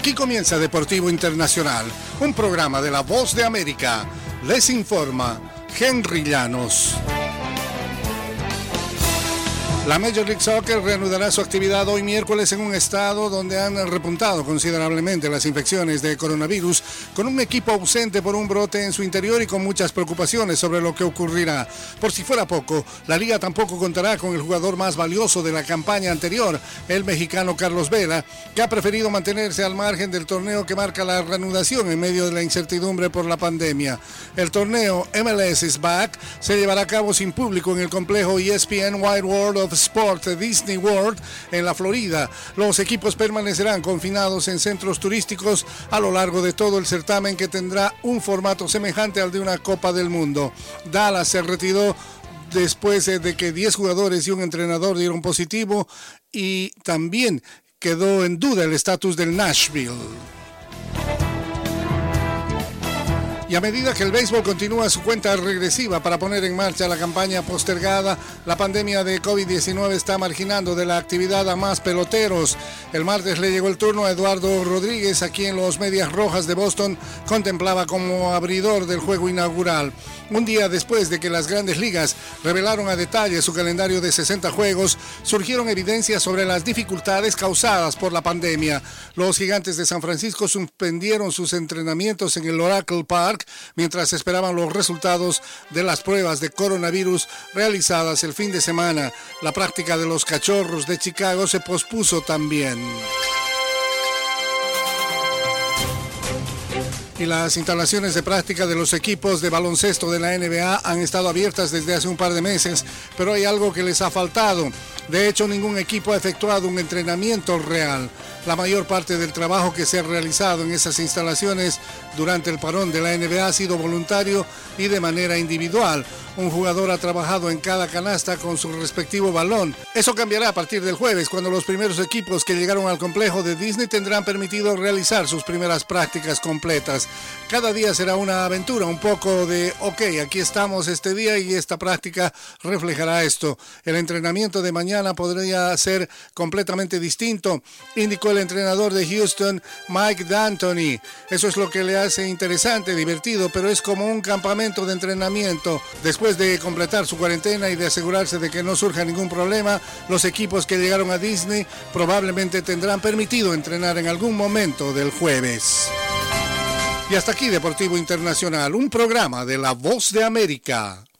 Aquí comienza Deportivo Internacional, un programa de La Voz de América. Les informa Henry Llanos. La Major League Soccer reanudará su actividad hoy miércoles en un estado donde han repuntado considerablemente las infecciones de coronavirus, con un equipo ausente por un brote en su interior y con muchas preocupaciones sobre lo que ocurrirá. Por si fuera poco, la liga tampoco contará con el jugador más valioso de la campaña anterior, el mexicano Carlos Vela, que ha preferido mantenerse al margen del torneo que marca la reanudación en medio de la incertidumbre por la pandemia. El torneo MLS is Back se llevará a cabo sin público en el complejo ESPN Wide World of Sport Disney World en la Florida. Los equipos permanecerán confinados en centros turísticos a lo largo de todo el certamen, que tendrá un formato semejante al de una Copa del Mundo. Dallas se retiró después de que 10 jugadores y un entrenador dieron positivo, y también quedó en duda el estatus del Nashville. Y a medida que el béisbol continúa su cuenta regresiva para poner en marcha la campaña postergada, la pandemia de COVID-19 está marginando de la actividad a más peloteros. El martes le llegó el turno a Eduardo Rodríguez, a quien los Medias Rojas de Boston contemplaba como abridor del juego inaugural. Un día después de que las Grandes Ligas revelaron a detalle su calendario de 60 juegos, surgieron evidencias sobre las dificultades causadas por la pandemia. Los Gigantes de San Francisco suspendieron sus entrenamientos en el Oracle Park mientras esperaban los resultados de las pruebas de coronavirus realizadas el fin de semana. La práctica de los Cachorros de Chicago se pospuso también. Y las instalaciones de práctica de los equipos de baloncesto de la NBA han estado abiertas desde hace un par de meses, pero hay algo que les ha faltado. De hecho, ningún equipo ha efectuado un entrenamiento real. La mayor parte del trabajo que se ha realizado en esas instalaciones durante el parón de la NBA ha sido voluntario y de manera individual. Un jugador ha trabajado en cada canasta con su respectivo balón. Eso cambiará a partir del jueves, cuando los primeros equipos que llegaron al complejo de Disney tendrán permitido realizar sus primeras prácticas completas. Cada día será una aventura, un poco de, aquí estamos este día y esta práctica reflejará esto. El entrenamiento de mañana podría ser completamente distinto, indicó el entrenador de Houston, Mike D'Antoni. Eso es lo que le hace interesante, divertido, pero es como un campamento de entrenamiento. Después de completar su cuarentena y de asegurarse de que no surja ningún problema, los equipos que llegaron a Disney probablemente tendrán permitido entrenar en algún momento del jueves. Y hasta aquí Deportivo Internacional, un programa de La Voz de América.